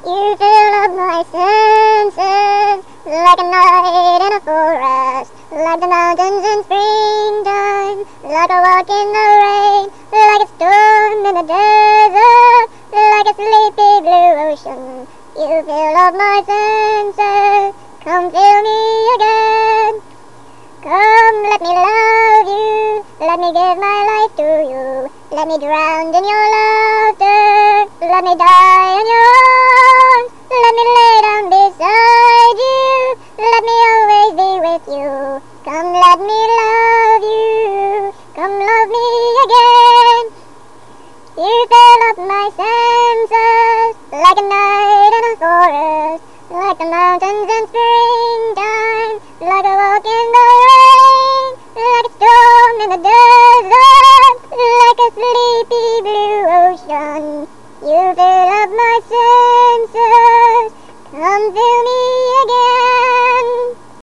You fill up my senses like a night in a forest, like the mountains in springtime, like a walk in the rain, like a storm in the desert, like a sleepy blue ocean. You fill up my senses, come fill me again. Come, let me love you, let me give my life to you, let me drown in your laughter, let me die in your arms, let me lay down beside you, let me always be with you. Come, let me love you, come love me again. You fill up my senses like a night in a forest, like the mountains in springtime, like a walk in the rain, like a storm in the desert, like a sleepy blue ocean. You fill up my senses, come fill me